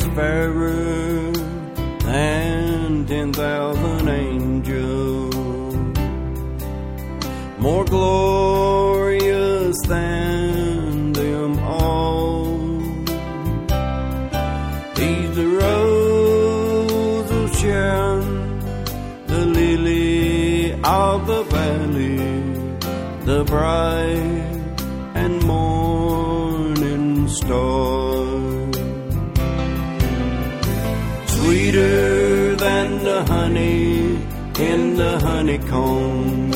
fairer than 10,000 angels, more glorious than them all. He's the rose of Sharon, the lily of the valley, the bright and morning star. Sweeter than the honey in the honeycomb,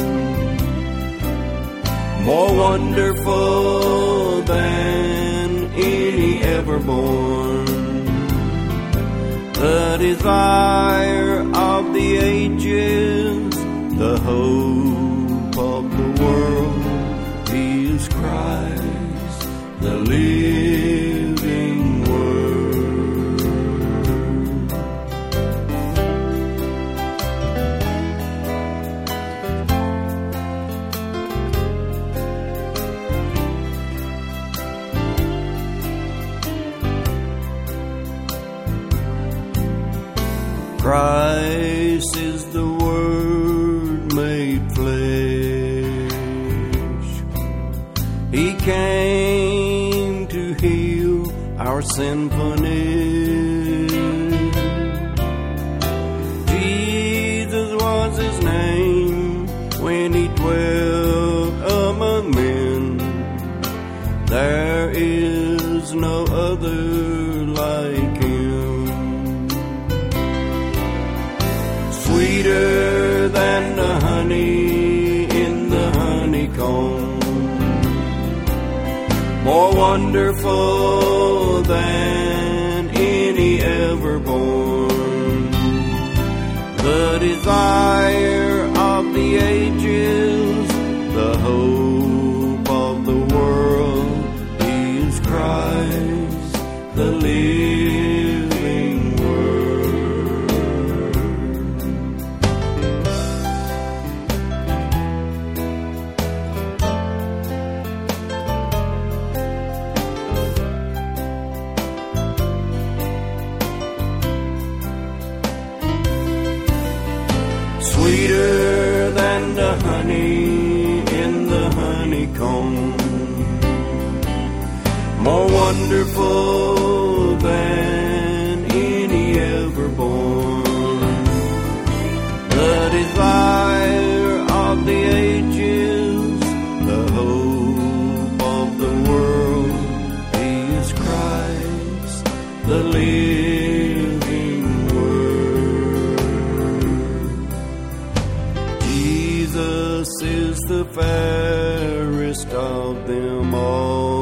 more wonderful than any ever born. The desire of the ages, the hope of the world, He is Christ, the living Word. Christ is the Word made flesh. He came to heal our sinfulness. Jesus was His name when He dwelt among men. There is no other like Him. Sweeter than the honey in the honeycomb, more wonderful than any ever born. The desire of the ages, the hope of the world, He is Christ, the living Word. Sweeter than the honey in the honeycomb, more wonderful than any ever born. The desire of the ages, the hope of the world, He is Christ, the living Jesus is the fairest of them all.